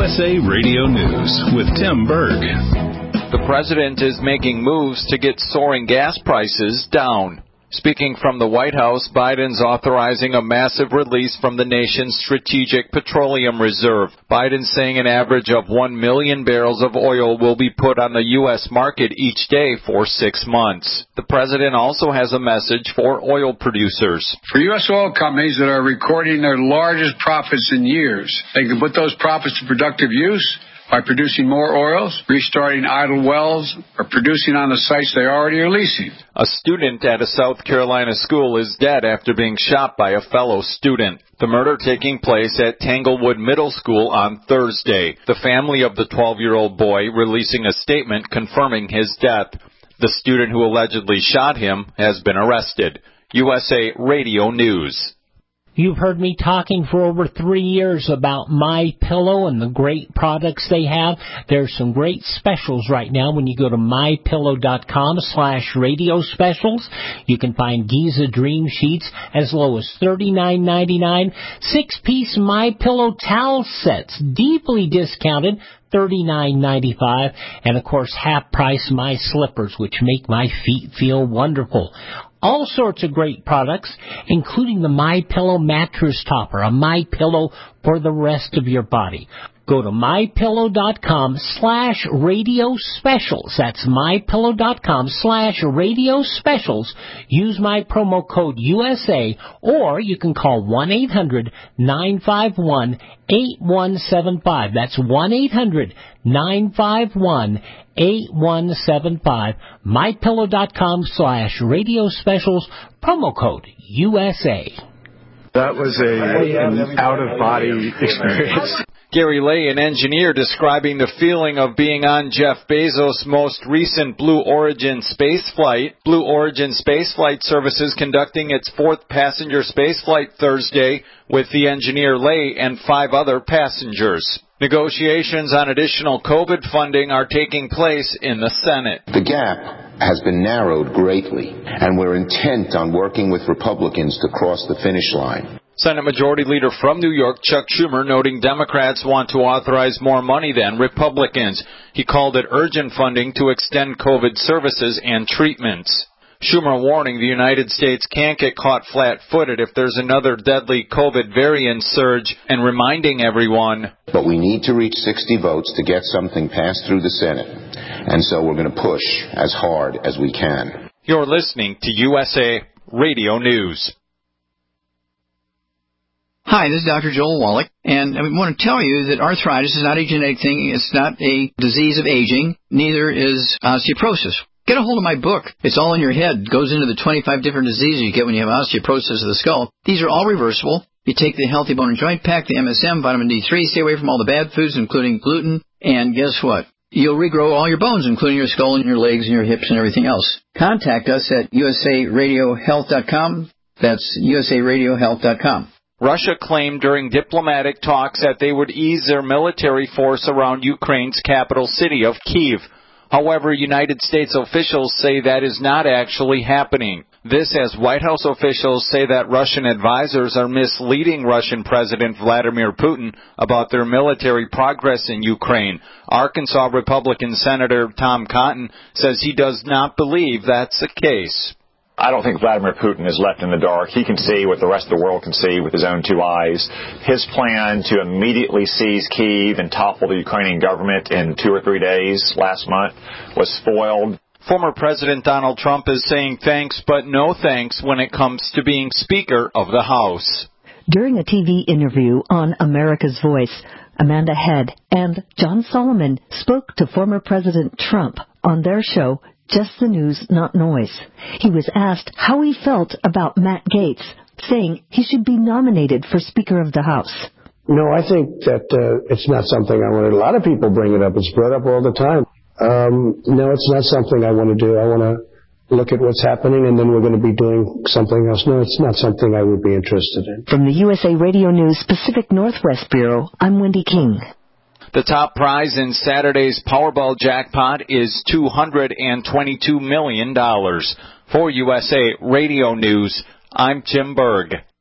USA Radio News with Tim Berg. The president is making moves to get soaring gas prices down. Speaking from the White House, Biden's authorizing a massive release from the nation's strategic petroleum reserve. Biden's saying an average of 1 million barrels of oil will be put on the U.S. market each day for 6 months. The president also has a message for oil producers. For U.S. oil companies that are recording their largest profits in years, they can put those profits to productive use by producing more oils, restarting idle wells, or producing on the sites they already are leasing. A student at a South Carolina school is dead after being shot by a fellow student. The murder taking place at Tanglewood Middle School on Thursday. The family of the 12-year-old boy releasing a statement confirming his death. The student who allegedly shot him has been arrested. USA Radio News. You've heard me talking for over 3 years about MyPillow and the great products they have. There's some great specials right now when you go to mypillow.com/radio specials. You can find Giza Dream Sheets as low as $39.99. 6-piece MyPillow towel sets, deeply discounted, $39.95. And, of course, half-price My Slippers, which make my feet feel wonderful. All sorts of great products, including the MyPillow mattress topper, a MyPillow for the rest of your body. Go to mypillow.com/radio specials. That's mypillow.com/radio specials. Use my promo code USA, or you can call 1-800-951-8175. That's 1-800-951-8175. mypillow.com/radio specials, promo code USA. That was an out-of-body experience. Gary Lay, an engineer, describing the feeling of being on Jeff Bezos' most recent Blue Origin space flight. Blue Origin Space Flight Services conducting its 4th passenger space flight Thursday with the engineer Lay and 5 other passengers. Negotiations on additional COVID funding are taking place in the Senate. The gap has been narrowed greatly, and we're intent on working with Republicans to cross the finish line. Senate Majority Leader from New York, Chuck Schumer, noting Democrats want to authorize more money than Republicans. He called it urgent funding to extend COVID services and treatments. Schumer warning the United States can't get caught flat-footed if there's another deadly COVID variant surge, and reminding everyone. But we need to reach 60 votes to get something passed through the Senate, and so we're going to push as hard as we can. You're listening to USA Radio News. Hi, this is Dr. Joel Wallach, and I want to tell you that arthritis is not a genetic thing. It's not a disease of aging. Neither is osteoporosis. Get a hold of my book. It's all in your head. It goes into the 25 different diseases you get when you have osteoporosis of the skull. These are all reversible. You take the Healthy Bone and Joint Pack, the MSM, vitamin D3, stay away from all the bad foods, including gluten, and guess what? You'll regrow all your bones, including your skull and your legs and your hips and everything else. Contact us at usaradiohealth.com. That's usaradiohealth.com. Russia claimed during diplomatic talks that they would ease their military force around Ukraine's capital city of Kyiv. However, United States officials say that is not actually happening. This as White House officials say that Russian advisors are misleading Russian President Vladimir Putin about their military progress in Ukraine. Arkansas Republican Senator Tom Cotton says he does not believe that's the case. I don't think Vladimir Putin is left in the dark. He can see what the rest of the world can see with his own 2 eyes. His plan to immediately seize Kyiv and topple the Ukrainian government in 2 or 3 days last month was foiled. Former President Donald Trump is saying thanks but no thanks when it comes to being Speaker of the House. During a TV interview on America's Voice, Amanda Head and John Solomon spoke to former President Trump on their show, Just the News, Not Noise. He was asked how he felt about Matt Gaetz, saying he should be nominated for Speaker of the House. No, I think that it's not something I want to. A lot of people bring it up. It's brought up all the time. No, it's not something I want to do. I want to look at what's happening, and then we're going to be doing something else. No, it's not something I would be interested in. From the USA Radio News Pacific Northwest Bureau, I'm Wendy King. The top prize in Saturday's Powerball jackpot is $222 million. For USA Radio News, I'm Tim Berg.